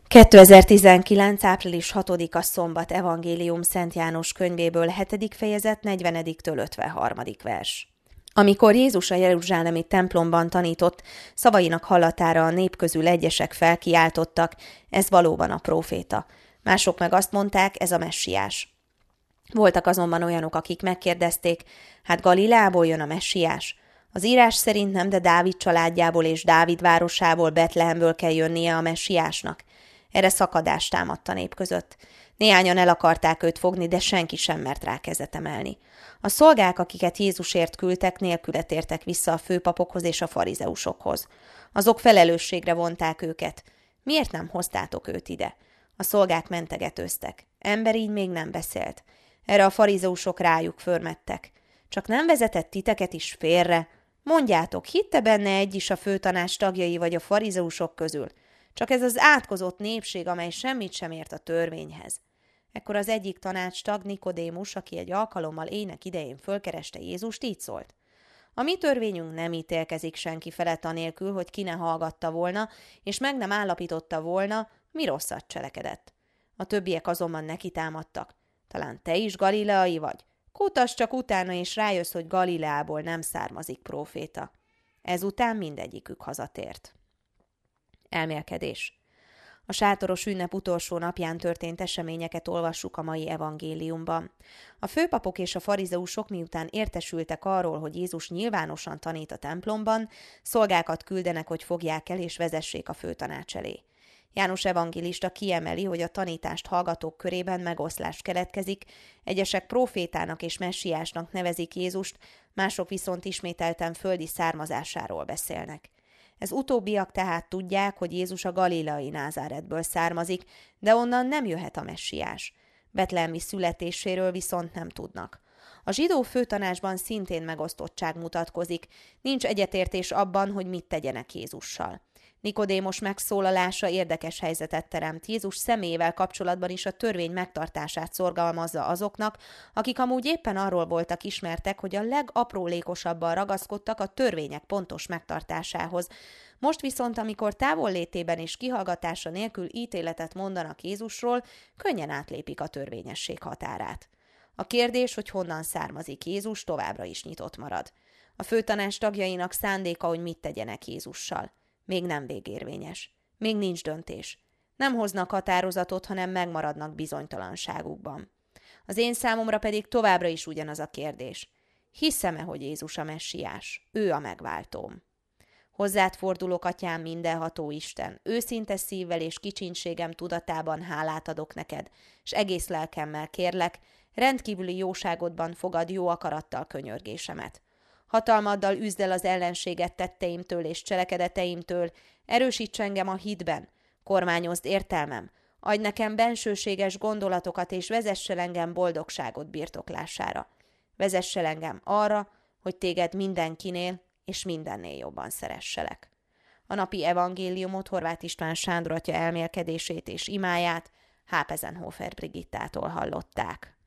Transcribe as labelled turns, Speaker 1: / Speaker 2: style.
Speaker 1: 2019. április 6-a szombat evangélium Szent János könyvéből 7. fejezet 40-től 53. vers. Amikor Jézus a jeruzsálemi templomban tanított, szavainak hallatára a nép közül egyesek felkiáltottak, ez valóban a próféta. Mások meg azt mondták, ez a messiás. Voltak azonban olyanok, akik megkérdezték, hát Galileából jön a messiás? Az írás szerint nem, de Dávid családjából és Dávid városából, Betlehemből kell jönnie a messiásnak. Erre szakadást támadt a nép között. Néhányan el akarták őt fogni, de senki sem mert rá kezet emelni. A szolgák, akiket Jézusért küldtek, nélküle tértek vissza a főpapokhoz és a farizeusokhoz. Azok felelősségre vonták őket. Miért nem hoztátok őt ide? A szolgák mentegetőztek. Ember így még nem beszélt. Erre a farizeusok rájuk förmettek. Csak nem vezetett titeket is félre? Mondjátok, hitte benne egy is a főtanács tagjai vagy a farizeusok közül? Csak ez az átkozott népség, amely semmit sem ért a törvényhez. Ekkor az egyik tanácstag, Nikodémus, aki egy alkalommal ének idején fölkereste Jézust, így szólt. A mi törvényünk nem ítélkezik senki felett anélkül, hogy ki ne hallgatta volna, és meg nem állapította volna, mi rosszat cselekedett. A többiek azonban neki támadtak. Talán te is galileai vagy? Kutass csak utána, és rájössz, hogy Galileából nem származik próféta. Ezután mindegyikük hazatért. Elmélkedés. A sátoros ünnep utolsó napján történt eseményeket olvassuk a mai evangéliumban. A főpapok és a farizeusok miután értesültek arról, hogy Jézus nyilvánosan tanít a templomban, szolgákat küldenek, hogy fogják el és vezessék a főtanács elé. János evangélista kiemeli, hogy a tanítást hallgatók körében megoszlás keletkezik, egyesek prófétának és messiásnak nevezik Jézust, mások viszont ismételten földi származásáról beszélnek. Ez utóbbiak tehát tudják, hogy Jézus a galileai Názáretből származik, de onnan nem jöhet a messiás. Betlehemi születéséről viszont nem tudnak. A zsidó főtanácsban szintén megosztottság mutatkozik, nincs egyetértés abban, hogy mit tegyenek Jézussal. Nikodémos megszólalása érdekes helyzetet teremt. Jézus személyével kapcsolatban is a törvény megtartását szorgalmazza azoknak, akik amúgy éppen arról voltak ismertek, hogy a legaprólékosabban ragaszkodtak a törvények pontos megtartásához. Most viszont, amikor távollétében és kihallgatása nélkül ítéletet mondanak Jézusról, könnyen átlépik a törvényesség határát. A kérdés, hogy honnan származik Jézus, továbbra is nyitott marad. A főtanács tagjainak szándéka, hogy mit tegyenek Jézussal. Még nem végérvényes. Még nincs döntés. Nem hoznak határozatot, hanem megmaradnak bizonytalanságukban. Az én számomra pedig továbbra is ugyanaz a kérdés. Hiszem-e, hogy Jézus a messiás? Ő a megváltóm. Hozzád fordulok, atyám, mindenható Isten. Őszinte szívvel és kicsinségem tudatában hálát adok neked, és egész lelkemmel kérlek, rendkívüli jóságodban fogad jó akarattal könyörgésemet. Hatalmaddal üzd el az ellenséget tetteimtől és cselekedeteimtől, erősíts engem a hitben, kormányozd értelmem, adj nekem bensőséges gondolatokat és vezess el engem boldogságot birtoklására. Vezess el engem arra, hogy téged mindenkinél és mindennél jobban szeresselek. A napi evangéliumot Horváth István Sándor atya elmélkedését és imáját Hápezenhofer Brigittától hallották.